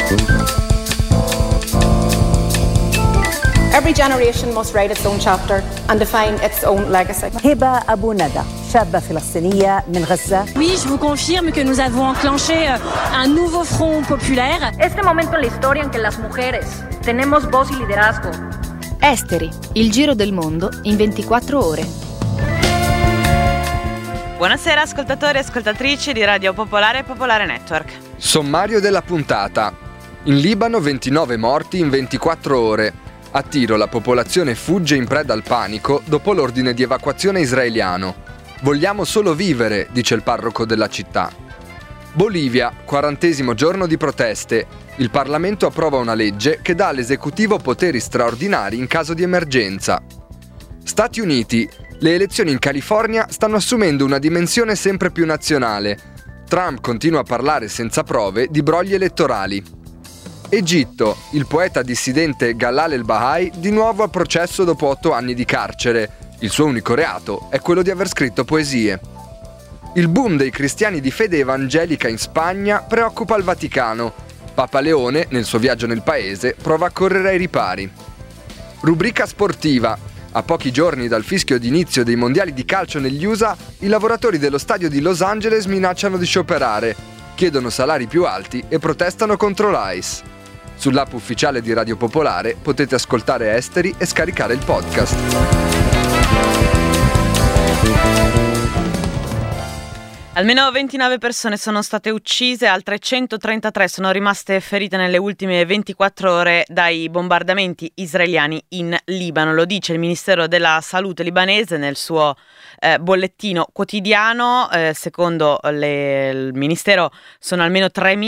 Every generation must write its own chapter and define its own legacy. هبة أبو ندى شابة فلسطينية من غزة. Oui, je vous confirme que nous avons enclenché un nouveau front populaire. Este momento en la historia en que las mujeres tenemos voz y liderazgo. Esteri, il giro del mondo in 24 ore. Buonasera ascoltatori e ascoltatrici di Radio Popolare e Popolare Network. Sommario della puntata. In Libano 29 morti in 24 ore. A Tiro la popolazione fugge in preda al panico dopo l'ordine di evacuazione israeliano. Vogliamo solo vivere, dice il parroco della città. Bolivia, 40° giorno di proteste. Il Parlamento approva una legge che dà all'esecutivo poteri straordinari in caso di emergenza. Stati Uniti. Le elezioni in California stanno assumendo una dimensione sempre più nazionale. Trump continua a parlare senza prove di brogli elettorali. Egitto, il poeta dissidente Galal el-Bahai di nuovo al processo dopo 8 anni di carcere. Il suo unico reato è quello di aver scritto poesie. Il boom dei cristiani di fede evangelica in Spagna preoccupa il Vaticano. Papa Leone, nel suo viaggio nel paese, prova a correre ai ripari. Rubrica sportiva. A pochi giorni dal fischio d'inizio dei mondiali di calcio negli USA, i lavoratori dello stadio di Los Angeles minacciano di scioperare, chiedono salari più alti e protestano contro l'ICE. Sull'app ufficiale di Radio Popolare potete ascoltare Esteri e scaricare il podcast. Almeno 29 persone sono state uccise, altre 133 sono rimaste ferite nelle ultime 24 ore dai bombardamenti israeliani in Libano. Lo dice il Ministero della Salute libanese nel suo bollettino quotidiano. Secondo il Ministero sono almeno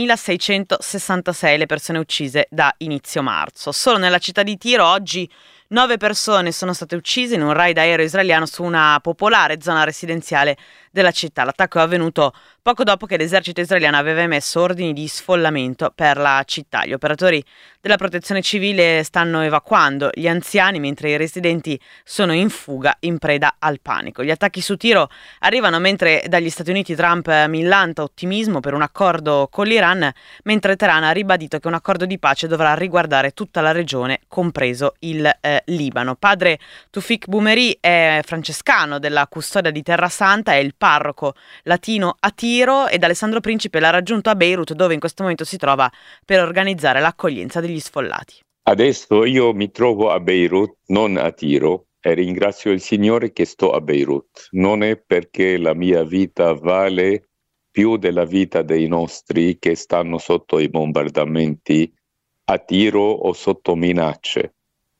3.666 le persone uccise da inizio marzo. Solo nella città di Tiro oggi 9 persone sono state uccise in un raid aereo israeliano su una popolare zona residenziale della città. L'attacco è avvenuto poco dopo che l'esercito israeliano aveva emesso ordini di sfollamento per la città. Gli operatori della protezione civile stanno evacuando gli anziani mentre i residenti sono in fuga in preda al panico. Gli attacchi su Tiro arrivano mentre dagli Stati Uniti Trump millanta ottimismo per un accordo con l'Iran, mentre Teheran ha ribadito che un accordo di pace dovrà riguardare tutta la regione, compreso il Libano. Padre Tufik Boumeri è francescano della Custodia di Terra Santa, è il parroco latino a Tiro ed Alessandro Principe l'ha raggiunto a Beirut, dove in questo momento si trova per organizzare l'accoglienza degli sfollati. Adesso io mi trovo a Beirut, non a Tiro, e ringrazio il Signore che sto a Beirut. Non è perché la mia vita vale più della vita dei nostri che stanno sotto i bombardamenti a Tiro o sotto minacce,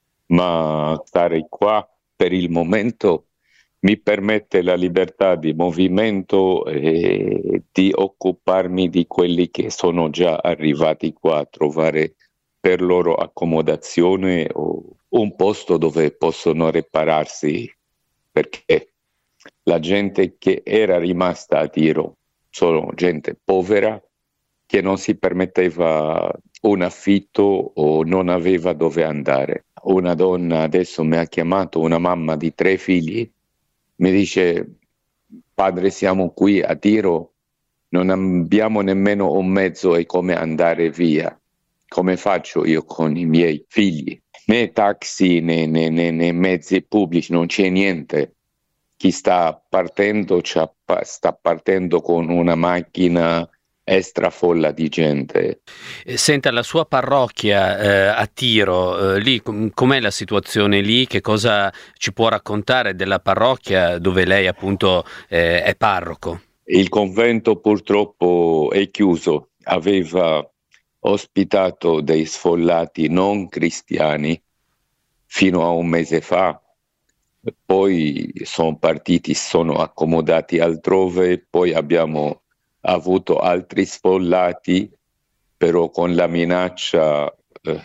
ma stare qua per il momento mi permette la libertà di movimento e di occuparmi di quelli che sono già arrivati qua, trovare per loro accomodazione o un posto dove possono ripararsi, perché la gente che era rimasta a Tiro sono gente povera che non si permetteva un affitto o non aveva dove andare. Una donna adesso mi ha chiamato, una mamma di 3 figli, mi dice: padre, siamo qui a Tiro, non abbiamo nemmeno un mezzo e come andare via. Come faccio io con i miei figli? Né taxi né mezzi pubblici, non c'è niente. Chi sta partendo sta partendo con una macchina strafolla di gente. Senta, la sua parrocchia a Tiro, lì com'è la situazione lì? Che cosa ci può raccontare della parrocchia dove lei appunto è parroco? Il convento purtroppo è chiuso, aveva ospitato dei sfollati non cristiani fino a un mese fa, poi sono partiti, sono accomodati altrove, poi abbiamo avuto altri sfollati, però con la minaccia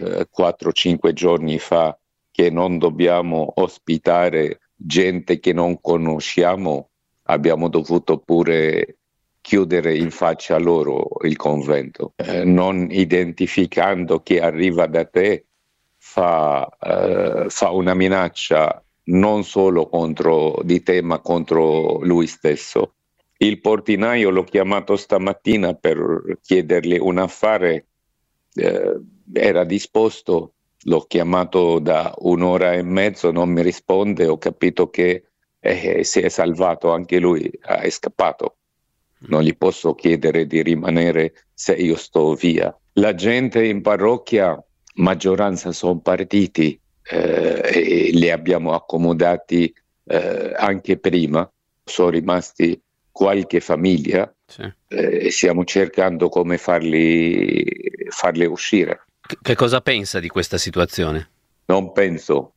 4-5 giorni fa che non dobbiamo ospitare gente che non conosciamo, abbiamo dovuto pure chiudere in faccia a loro il convento. Non identificando chi arriva da te fa una minaccia non solo contro di te ma contro lui stesso. Il portinaio l'ho chiamato stamattina per chiedergli un affare era disposto, l'ho chiamato da 1 ora e mezzo, non mi risponde, ho capito che si è salvato anche lui, è scappato. Non gli posso chiedere di rimanere se io sto via. La gente in parrocchia, maggioranza sono partiti, e li abbiamo accomodati anche prima, sono rimasti qualche famiglia, sì. E stiamo cercando come farli uscire. Che cosa pensa di questa situazione? Non penso.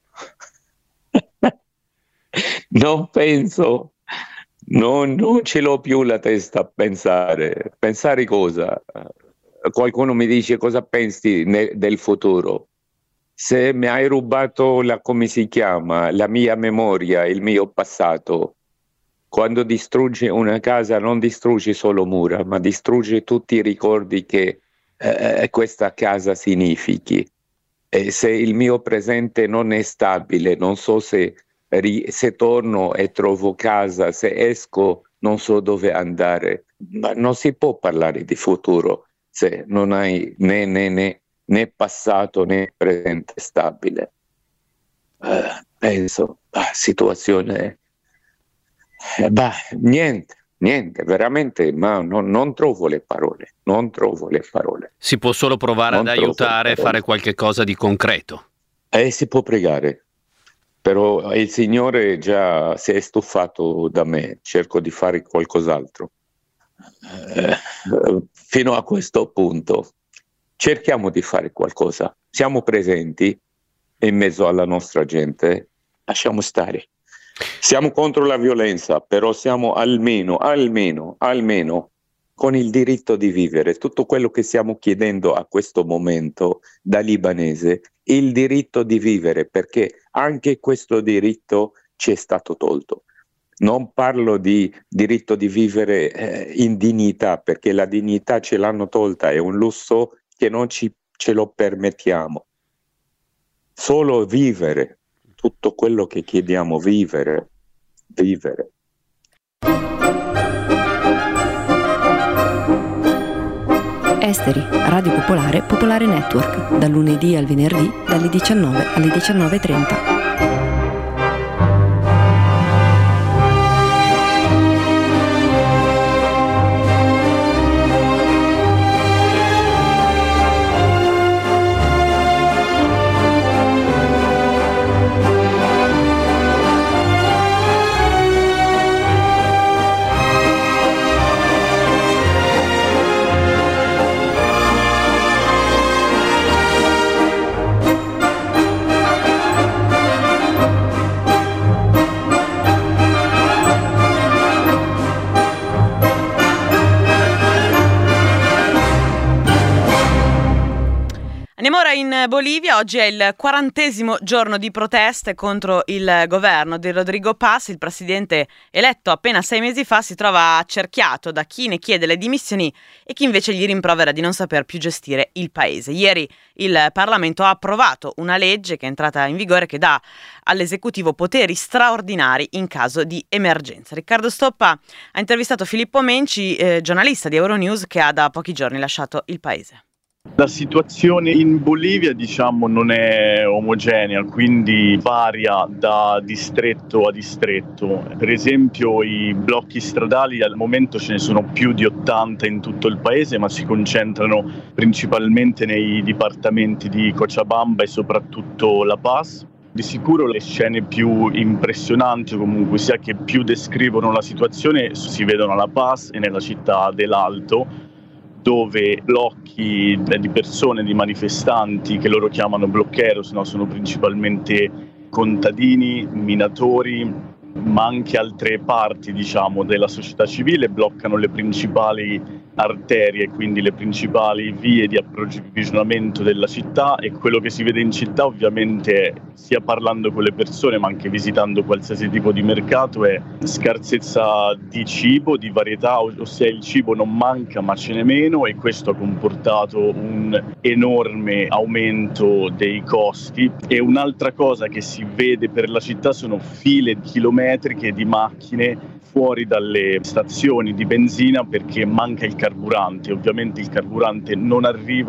Non penso. Non ce l'ho più la testa a pensare. Pensare cosa? Qualcuno mi dice cosa pensi del futuro. Se mi hai rubato come si chiama, la mia memoria, il mio passato, quando distruggi una casa non distruggi solo mura, ma distruggi tutti i ricordi che questa casa significhi. E se il mio presente non è stabile, non so se torno e trovo casa, se esco non so dove andare, ma non si può parlare di futuro se non hai né passato né presente stabile. Penso, situazione, niente, veramente, ma non trovo le parole, Si può solo provare ad aiutare e fare qualche cosa di concreto. Si può pregare, però il Signore già si è stufato da me, cerco di fare qualcos'altro. Fino a questo punto cerchiamo di fare qualcosa, siamo presenti in mezzo alla nostra gente, lasciamo stare. Siamo contro la violenza, però siamo almeno con il diritto di vivere. Tutto quello che stiamo chiedendo a questo momento da libanese, il diritto di vivere, perché anche questo diritto ci è stato tolto. Non parlo di diritto di vivere in dignità, perché la dignità ce l'hanno tolta, è un lusso che non ce lo permettiamo. Solo vivere, tutto quello che chiediamo, vivere. Esteri, Radio Popolare, Popolare Network, dal lunedì al venerdì, dalle 19 alle 19:30. Andiamo ora in Bolivia. Oggi è il 40° giorno di proteste contro il governo di Rodrigo Paz. Il presidente eletto appena 6 mesi fa si trova accerchiato da chi ne chiede le dimissioni e chi invece gli rimprovera di non saper più gestire il paese. Ieri il Parlamento ha approvato una legge che è entrata in vigore che dà all'esecutivo poteri straordinari in caso di emergenza. Riccardo Stoppa ha intervistato Filippo Menci, giornalista di Euronews, che ha da pochi giorni lasciato il paese. La situazione in Bolivia, non è omogenea, quindi varia da distretto a distretto. Per esempio, i blocchi stradali al momento ce ne sono più di 80 in tutto il paese, ma si concentrano principalmente nei dipartimenti di Cochabamba e soprattutto La Paz. Di sicuro le scene più impressionanti, o comunque sia che più descrivono la situazione, si vedono a La Paz e nella città dell'Alto, dove blocchi di persone, di manifestanti che loro chiamano bloqueros, sono principalmente contadini, minatori, ma anche altre parti della società civile bloccano le principali arterie, quindi le principali vie di approvvigionamento della città, e quello che si vede in città, ovviamente sia parlando con le persone ma anche visitando qualsiasi tipo di mercato, è scarsezza di cibo, di varietà, ossia il cibo non manca ma ce n'è meno, e questo ha comportato un enorme aumento dei costi. E un'altra cosa che si vede per la città sono file chilometriche di macchine fuori dalle stazioni di benzina perché manca il carburante. Ovviamente il carburante non arriva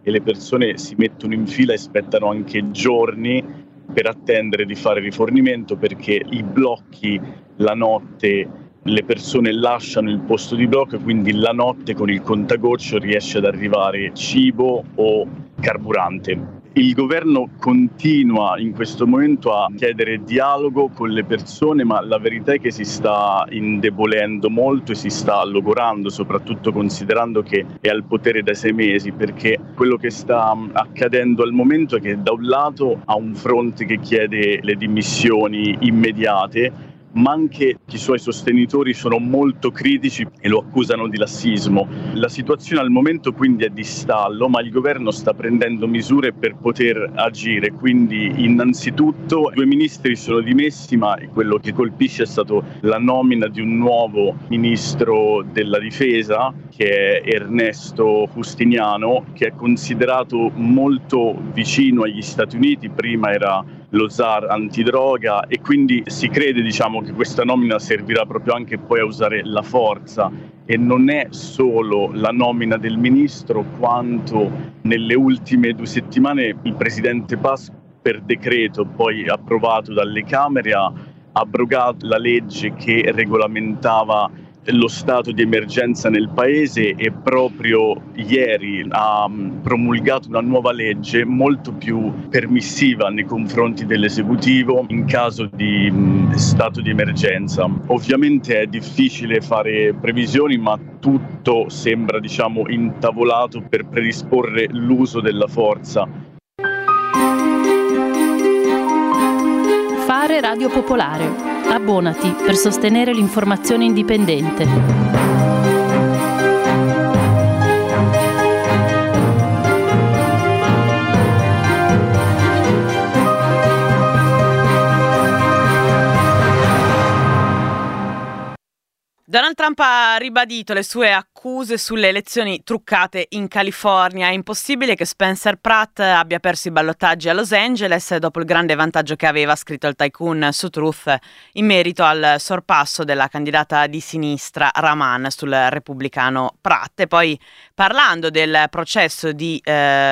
e le persone si mettono in fila e aspettano anche giorni per attendere di fare rifornimento, perché i blocchi la notte, le persone lasciano il posto di blocco e quindi la notte con il contagoccio riesce ad arrivare cibo o carburante. Il governo continua in questo momento a chiedere dialogo con le persone, ma la verità è che si sta indebolendo molto e si sta logorando, soprattutto considerando che è al potere da 6 mesi, perché quello che sta accadendo al momento è che da un lato ha un fronte che chiede le dimissioni immediate, ma anche i suoi sostenitori sono molto critici e lo accusano di lassismo. La situazione al momento quindi è di stallo, ma il governo sta prendendo misure per poter agire. Quindi innanzitutto 2 ministri sono dimessi, ma quello che colpisce è stato la nomina di un nuovo ministro della difesa, che è Ernesto Justiniano, che è considerato molto vicino agli Stati Uniti. Prima era lo zar antidroga e quindi si crede, che questa nomina servirà proprio anche poi a usare la forza, e non è solo la nomina del ministro, quanto nelle ultime 2 settimane il presidente Paz, per decreto poi approvato dalle Camere, ha abrogato la legge che regolamentava lo stato di emergenza nel paese, e proprio ieri ha promulgato una nuova legge molto più permissiva nei confronti dell'esecutivo in caso di stato di emergenza. Ovviamente è difficile fare previsioni, ma tutto sembra intavolato per predisporre l'uso della forza. Fare Radio Popolare. Abbonati per sostenere l'informazione indipendente. Donald Trump ha ribadito le sue accuse sulle elezioni truccate in California. È impossibile che Spencer Pratt abbia perso i ballottaggi a Los Angeles dopo il grande vantaggio che aveva, scritto il tycoon su Truth, in merito al sorpasso della candidata di sinistra Rahman sul repubblicano Pratt. E poi, parlando del processo di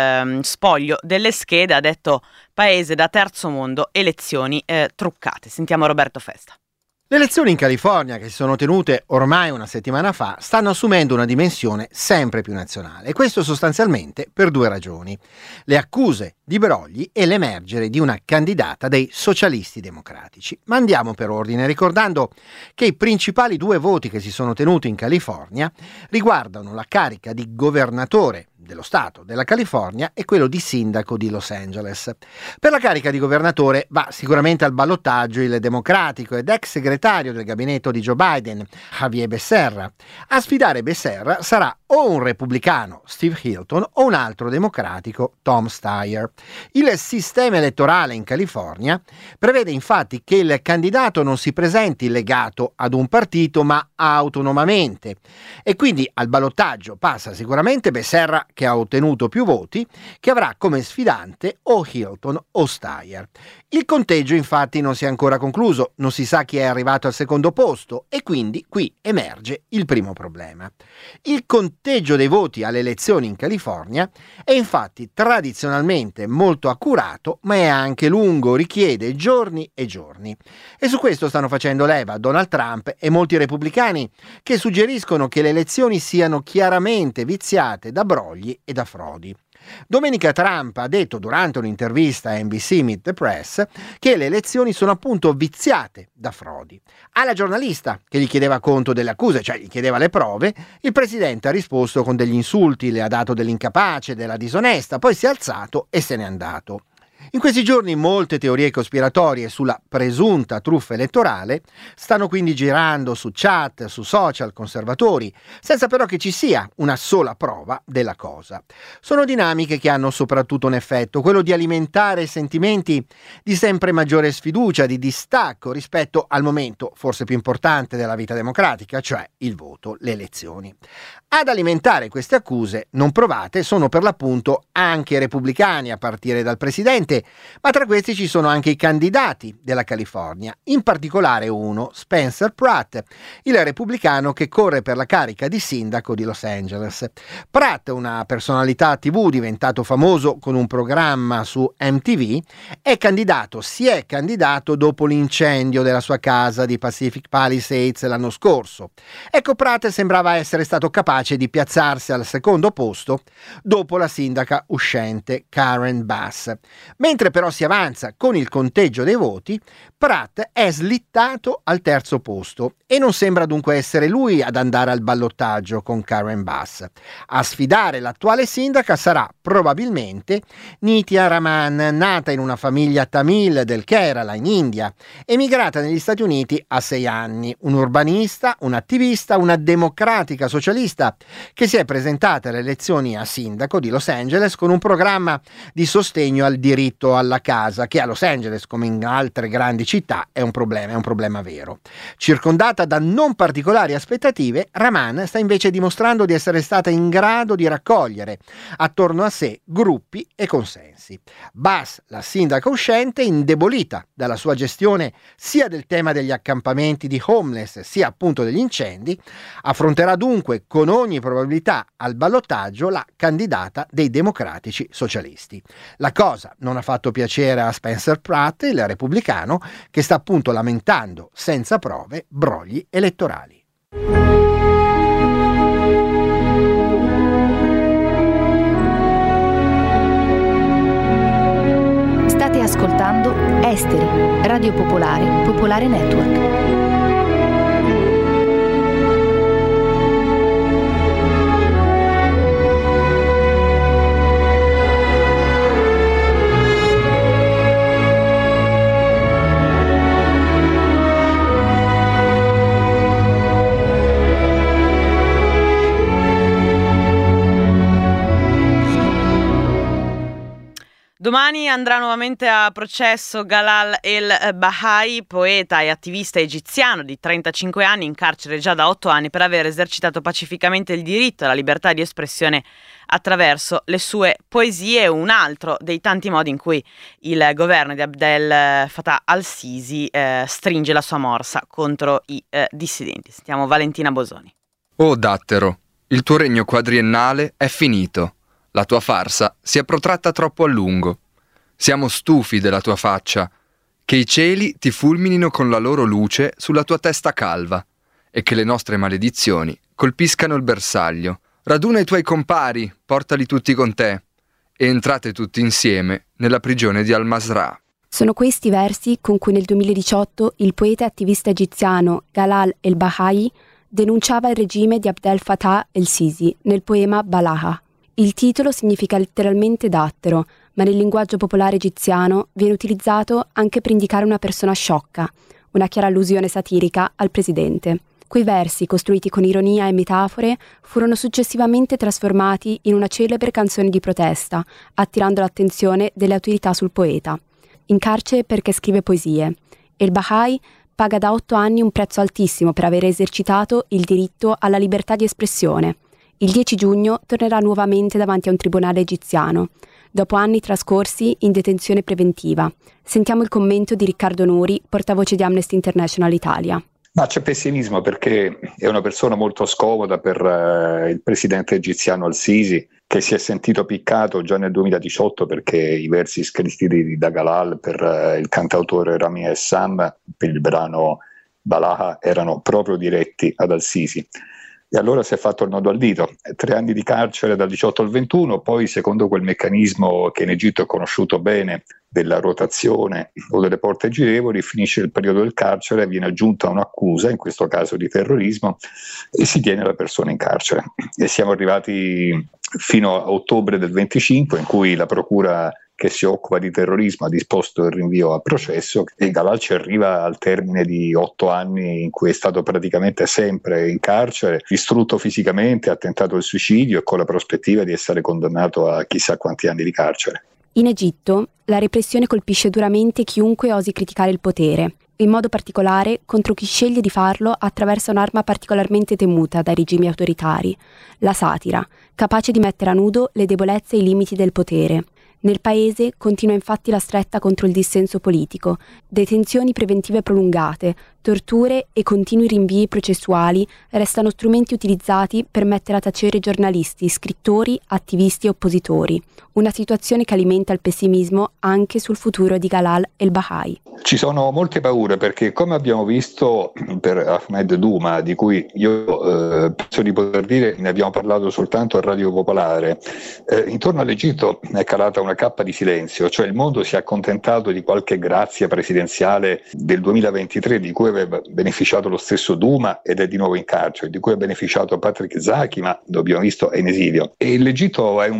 spoglio delle schede, ha detto: paese da terzo mondo, elezioni truccate. Sentiamo Roberto Festa. Le elezioni in California, che si sono tenute ormai una settimana fa, stanno assumendo una dimensione sempre più nazionale, e questo sostanzialmente per 2 ragioni: le accuse di brogli e l'emergere di una candidata dei socialisti democratici. Ma andiamo per ordine, ricordando che i principali 2 voti che si sono tenuti in California riguardano la carica di governatore dello Stato della California e quello di sindaco di Los Angeles. Per la carica di governatore va sicuramente al ballottaggio il democratico ed ex segretario del gabinetto di Joe Biden, Javier Becerra. A sfidare Becerra sarà o un repubblicano, Steve Hilton, o un altro democratico, Tom Steyer. Il sistema elettorale in California prevede infatti che il candidato non si presenti legato ad un partito ma autonomamente, e quindi al ballottaggio passa sicuramente Becerra, che ha ottenuto più voti, che avrà come sfidante o Hilton o Steyer. Il conteggio infatti non si è ancora concluso, non si sa chi è arrivato al secondo posto, e quindi qui emerge il primo problema. Il conteggio dei voti alle elezioni in California è infatti tradizionalmente molto accurato, ma è anche lungo, richiede giorni e giorni. E su questo stanno facendo leva Donald Trump e molti repubblicani, che suggeriscono che le elezioni siano chiaramente viziate da brogli e da frodi. Domenica Trump ha detto durante un'intervista a NBC Meet the Press che le elezioni sono appunto viziate da frodi. Alla giornalista che gli chiedeva conto delle accuse, cioè gli chiedeva le prove, il presidente ha risposto con degli insulti, le ha dato dell'incapace, della disonesta, poi si è alzato e se n'è andato. In questi giorni molte teorie cospiratorie sulla presunta truffa elettorale stanno quindi girando su chat, su social conservatori, senza però che ci sia una sola prova della cosa. Sono dinamiche che hanno soprattutto un effetto, quello di alimentare sentimenti di sempre maggiore sfiducia, di distacco rispetto al momento forse più importante della vita democratica, cioè il voto, le elezioni. Ad alimentare queste accuse non provate sono per l'appunto anche i repubblicani, a partire dal presidente, ma tra questi ci sono anche i candidati della California, in particolare uno, Spencer Pratt, il repubblicano che corre per la carica di sindaco di Los Angeles. Pratt, una personalità TV diventato famoso con un programma su MTV, si è candidato dopo l'incendio della sua casa di Pacific Palisades l'anno scorso. Ecco, Pratt sembrava essere stato capace di piazzarsi al secondo posto dopo la sindaca uscente Karen Bass. Mentre però si avanza con il conteggio dei voti, Pratt è slittato al terzo posto e non sembra dunque essere lui ad andare al ballottaggio con Karen Bass. A sfidare l'attuale sindaca sarà probabilmente Nitya Raman, nata in una famiglia tamil del Kerala in India, emigrata negli Stati Uniti a 6 anni, un urbanista, un attivista, una democratica socialista che si è presentata alle elezioni a sindaco di Los Angeles con un programma di sostegno al diritto alla casa, che a Los Angeles, come in altre grandi città, è un problema vero. Circondata da non particolari aspettative, Raman sta invece dimostrando di essere stata in grado di raccogliere attorno a sé gruppi e consensi. Bass, la sindaca uscente, indebolita dalla sua gestione sia del tema degli accampamenti di homeless sia appunto degli incendi, affronterà dunque con ogni probabilità al ballottaggio la candidata dei democratici socialisti. La cosa non ha fatto piacere a Spencer Pratt, il repubblicano, che sta appunto lamentando senza prove brogli elettorali. State ascoltando Esteri, Radio Popolare, Popolare Network. Domani andrà nuovamente a processo Galal el-Bahai, poeta e attivista egiziano di 35 anni, in carcere già da 8 anni per aver esercitato pacificamente il diritto alla libertà di espressione attraverso le sue poesie, un altro dei tanti modi in cui il governo di Abdel Fattah al-Sisi stringe la sua morsa contro i dissidenti. Sentiamo Valentina Bosoni. Oh dattero, il tuo regno quadriennale è finito. La tua farsa si è protratta troppo a lungo. Siamo stufi della tua faccia. Che i cieli ti fulminino con la loro luce sulla tua testa calva e che le nostre maledizioni colpiscano il bersaglio. Raduna i tuoi compari, portali tutti con te e entrate tutti insieme nella prigione di Al-Masrah. Sono questi versi con cui nel 2018 il poeta e attivista egiziano Galal el-Bahai denunciava il regime di Abdel Fattah el-Sisi nel poema Balaha. Il titolo significa letteralmente dattero, ma nel linguaggio popolare egiziano viene utilizzato anche per indicare una persona sciocca, una chiara allusione satirica al presidente. Quei versi, costruiti con ironia e metafore, furono successivamente trasformati in una celebre canzone di protesta, attirando l'attenzione delle autorità sul poeta. In carcere perché scrive poesie. El-Bahai paga da 8 anni un prezzo altissimo per aver esercitato il diritto alla libertà di espressione. Il 10 giugno tornerà nuovamente davanti a un tribunale egiziano, dopo anni trascorsi in detenzione preventiva. Sentiamo il commento di Riccardo Nuri, portavoce di Amnesty International Italia. Ma c'è pessimismo perché è una persona molto scomoda per il presidente egiziano al-Sisi, che si è sentito piccato già nel 2018 perché i versi scritti da Galal per il cantautore Rami Essam per il brano Balaha erano proprio diretti ad al-Sisi. E allora si è fatto il nodo al dito. 3 anni di carcere dal 18 al 21, poi secondo quel meccanismo che in Egitto è conosciuto bene della rotazione o delle porte girevoli, finisce il periodo del carcere, viene aggiunta un'accusa, in questo caso di terrorismo, e si tiene la persona in carcere. E siamo arrivati fino a ottobre del 25, in cui la procura che si occupa di terrorismo ha disposto il rinvio a processo e Galal ci arriva al termine di 8 anni in cui è stato praticamente sempre in carcere, distrutto fisicamente, ha tentato il suicidio e con la prospettiva di essere condannato a chissà quanti anni di carcere. In Egitto, la repressione colpisce duramente chiunque osi criticare il potere, in modo particolare contro chi sceglie di farlo attraverso un'arma particolarmente temuta dai regimi autoritari, la satira, capace di mettere a nudo le debolezze e i limiti del potere. Nel paese continua infatti la stretta contro il dissenso politico, detenzioni preventive prolungate, torture e continui rinvii processuali restano strumenti utilizzati per mettere a tacere giornalisti, scrittori, attivisti e oppositori. Una situazione che alimenta il pessimismo anche sul futuro di Galal el-Bahai. Ci sono molte paure perché, come abbiamo visto per Ahmed Douma, di cui io penso di poter dire, ne abbiamo parlato soltanto a Radio Popolare, intorno all'Egitto è calata una cappa di silenzio, cioè il mondo si è accontentato di qualche grazia presidenziale del 2023 di cui aveva beneficiato lo stesso Douma ed è di nuovo in carcere, di cui ha beneficiato Patrick Zaki, ma lo abbiamo visto è in esilio. E l'Egitto è un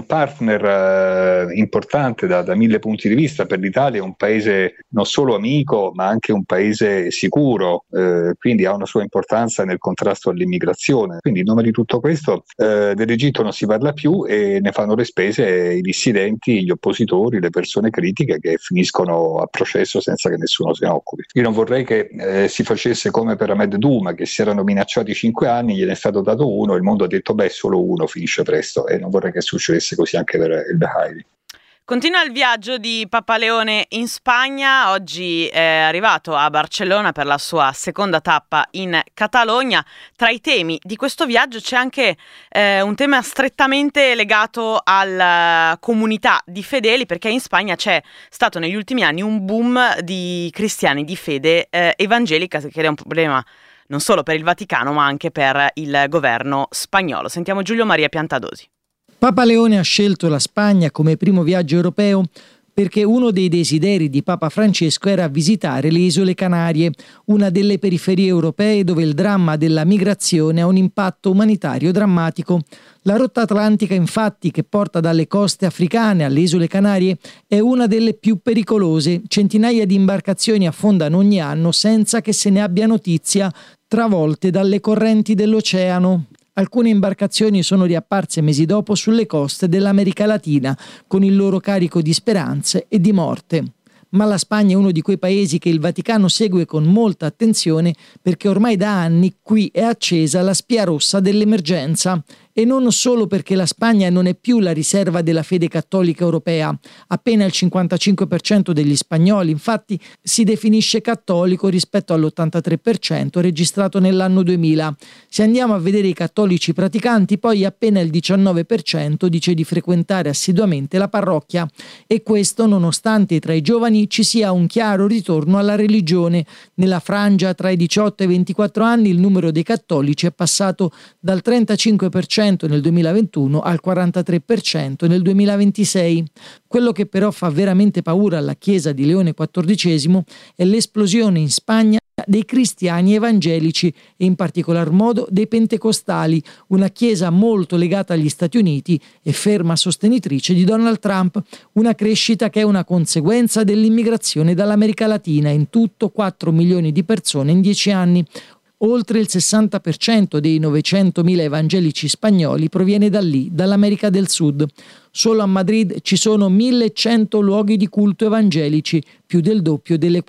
partner importante da 1000 punti di vista per l'Italia, è un paese non solo amico ma anche un paese sicuro, quindi ha una sua importanza nel contrasto all'immigrazione. Quindi in nome di tutto questo dell'Egitto non si parla più e ne fanno le spese i dissidenti, gli oppositori, le persone critiche che finiscono a processo senza che nessuno se ne occupi. Io non vorrei che si facesse come per Ahmed Douma, che si erano minacciati 5 anni, gliene è stato dato 1, il mondo ha detto beh solo 1 finisce presto, e non vorrei che succedesse così anche per il Bahai. Continua il viaggio di Papa Leone in Spagna, oggi è arrivato a Barcellona per la sua seconda tappa in Catalogna. Tra i temi di questo viaggio c'è anche un tema strettamente legato alla comunità di fedeli, perché in Spagna c'è stato negli ultimi anni un boom di cristiani di fede evangelica, che è un problema non solo per il Vaticano ma anche per il governo spagnolo. Sentiamo Giulio Maria Piantadosi. Papa Leone ha scelto la Spagna come primo viaggio europeo perché uno dei desideri di Papa Francesco era visitare le Isole Canarie, una delle periferie europee dove il dramma della migrazione ha un impatto umanitario drammatico. La rotta atlantica, infatti, che porta dalle coste africane alle Isole Canarie, è una delle più pericolose. Centinaia di imbarcazioni affondano ogni anno senza che se ne abbia notizia, travolte dalle correnti dell'oceano. Alcune imbarcazioni sono riapparse mesi dopo sulle coste dell'America Latina con il loro carico di speranze e di morte. Ma la Spagna è uno di quei paesi che il Vaticano segue con molta attenzione perché ormai da anni qui è accesa la spia rossa dell'emergenza. E non solo perché la Spagna non è più la riserva della fede cattolica europea. Appena il 55% degli spagnoli, infatti, si definisce cattolico rispetto all'83% registrato nell'anno 2000. Se andiamo a vedere i cattolici praticanti, poi appena il 19% dice di frequentare assiduamente la parrocchia. E questo nonostante tra i giovani ci sia un chiaro ritorno alla religione. Nella frangia tra i 18 e i 24 anni il numero dei cattolici è passato dal 35% nel 2021 al 43% nel 2026. Quello che però fa veramente paura alla Chiesa di Leone XIV è l'esplosione in Spagna dei cristiani evangelici e in particolar modo dei pentecostali, una chiesa molto legata agli Stati Uniti e ferma sostenitrice di Donald Trump, una crescita che è una conseguenza dell'immigrazione dall'America Latina, in tutto 4 milioni di persone in 10 anni. Oltre il 60% dei 900.000 evangelici spagnoli proviene da lì, dall'America del Sud. Solo a Madrid ci sono 1.100 luoghi di culto evangelici, più del doppio delle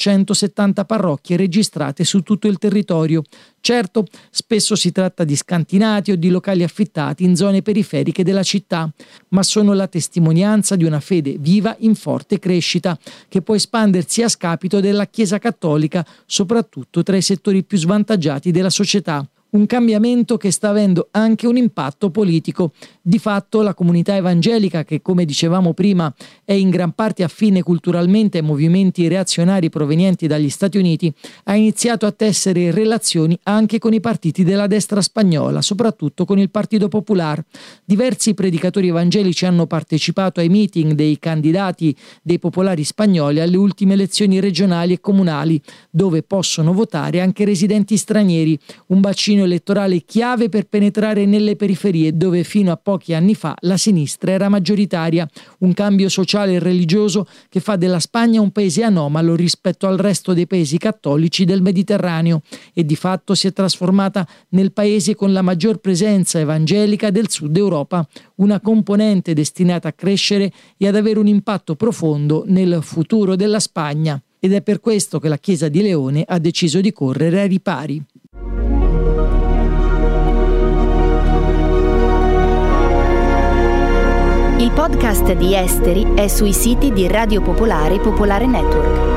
470 parrocchie registrate su tutto il territorio. Certo, spesso si tratta di scantinati o di locali affittati in zone periferiche della città, ma sono la testimonianza di una fede viva in forte crescita, che può espandersi a scapito della Chiesa cattolica, soprattutto tra i settori più svantaggiati della società. Un cambiamento che sta avendo anche un impatto politico. Di fatto la comunità evangelica, che come dicevamo prima è in gran parte affine culturalmente ai movimenti reazionari provenienti dagli Stati Uniti, ha iniziato a tessere relazioni anche con i partiti della destra spagnola, soprattutto con il Partito Popular. Diversi predicatori evangelici hanno partecipato ai meeting dei candidati dei popolari spagnoli alle ultime elezioni regionali e comunali, dove possono votare anche residenti stranieri, un bacino elettorale chiave per penetrare nelle periferie dove fino a pochi anni fa la sinistra era maggioritaria. Un cambio sociale e religioso che fa della Spagna un paese anomalo rispetto al resto dei paesi cattolici del Mediterraneo e di fatto si è trasformata nel paese con la maggior presenza evangelica del sud Europa, una componente destinata a crescere e ad avere un impatto profondo nel futuro della Spagna. Ed è per questo che la Chiesa di Leone ha deciso di correre ai ripari. Il podcast di Esteri è sui siti di Radio Popolare e Popolare Network.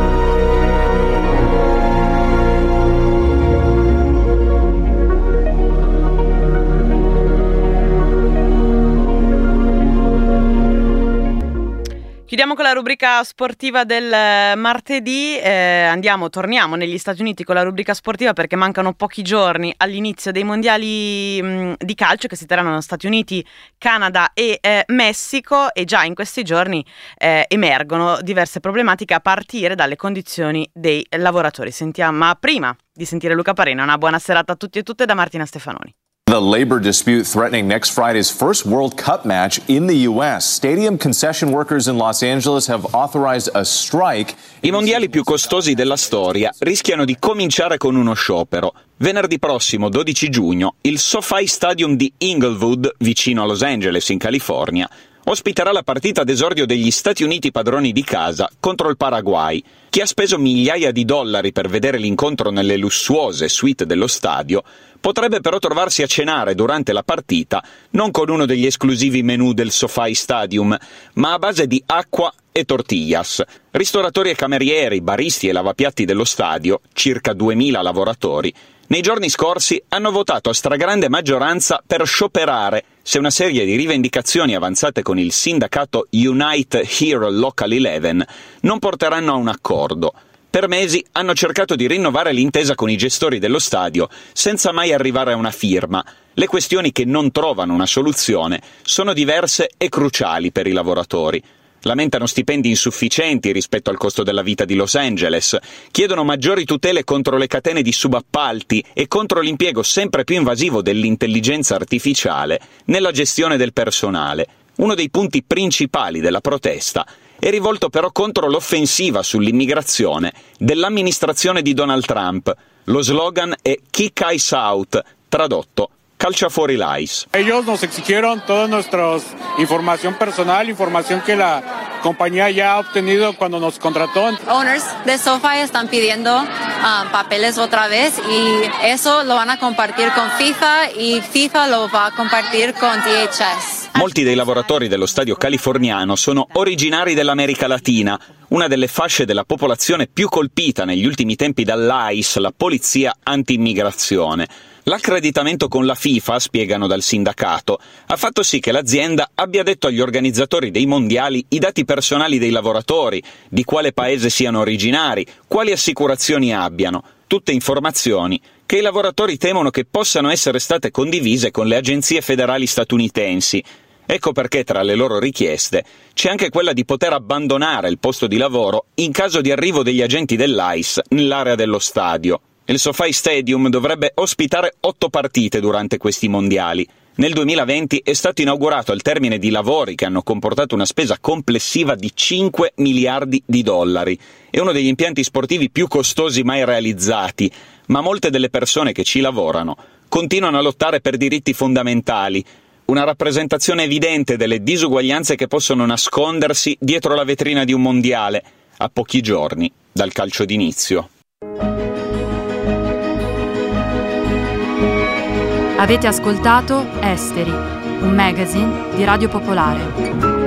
Chiudiamo con la rubrica sportiva del martedì, torniamo negli Stati Uniti con la rubrica sportiva perché mancano pochi giorni all'inizio dei mondiali di calcio che si terranno negli Stati Uniti, Canada e Messico, e già in questi giorni emergono diverse problematiche a partire dalle condizioni dei lavoratori. Ma prima di sentire Luca Parena, una buona serata a tutti e tutte da Martina Stefanoni. The labor dispute threatening next Friday's first World Cup match in the U.S. Stadium concession workers in Los Angeles have authorized a strike. I mondiali più costosi della storia rischiano di cominciare con uno sciopero. Venerdì prossimo, 12 giugno, il SoFi Stadium di Inglewood, vicino a Los Angeles, in California, ospiterà la partita d'esordio degli Stati Uniti padroni di casa contro il Paraguay. Chi ha speso migliaia di dollari per vedere l'incontro nelle lussuose suite dello stadio potrebbe però trovarsi a cenare durante la partita non con uno degli esclusivi menù del SoFi Stadium, ma a base di acqua e tortillas. Ristoratori e camerieri, baristi e lavapiatti dello stadio, circa 2000 lavoratori, nei giorni scorsi hanno votato a stragrande maggioranza per scioperare se una serie di rivendicazioni avanzate con il sindacato Unite Here Local 11 non porteranno a un accordo. Per mesi hanno cercato di rinnovare l'intesa con i gestori dello stadio senza mai arrivare a una firma. Le questioni che non trovano una soluzione sono diverse e cruciali per i lavoratori. Lamentano stipendi insufficienti rispetto al costo della vita di Los Angeles, chiedono maggiori tutele contro le catene di subappalti e contro l'impiego sempre più invasivo dell'intelligenza artificiale nella gestione del personale. Uno dei punti principali della protesta è rivolto però contro l'offensiva sull'immigrazione dell'amministrazione di Donald Trump. Lo slogan è Kick Ice Out, tradotto calcia fuori l'ICE. Ellos nos exigieron toda nuestra información personal, información que la compañía ya ha obtenido cuando nos contrató. Owners de SoFi están pidiendo papeles otra vez y eso lo van a compartir con FIFA y FIFA lo va a compartir con DHS. Molti dei lavoratori dello stadio californiano sono originari dell'America Latina, una delle fasce della popolazione più colpita negli ultimi tempi dall'ICE, la polizia anti-immigrazione. L'accreditamento con la FIFA, spiegano dal sindacato, ha fatto sì che l'azienda abbia detto agli organizzatori dei mondiali i dati personali dei lavoratori, di quale paese siano originari, quali assicurazioni abbiano, tutte informazioni che i lavoratori temono che possano essere state condivise con le agenzie federali statunitensi. Ecco perché tra le loro richieste c'è anche quella di poter abbandonare il posto di lavoro in caso di arrivo degli agenti dell'ICE nell'area dello stadio. Il SoFi Stadium dovrebbe ospitare 8 partite durante questi mondiali. Nel 2020 è stato inaugurato al termine di lavori che hanno comportato una spesa complessiva di 5 miliardi di dollari. È uno degli impianti sportivi più costosi mai realizzati, ma molte delle persone che ci lavorano continuano a lottare per diritti fondamentali, una rappresentazione evidente delle disuguaglianze che possono nascondersi dietro la vetrina di un mondiale, a pochi giorni dal calcio d'inizio. Avete ascoltato Esteri, un magazine di Radio Popolare.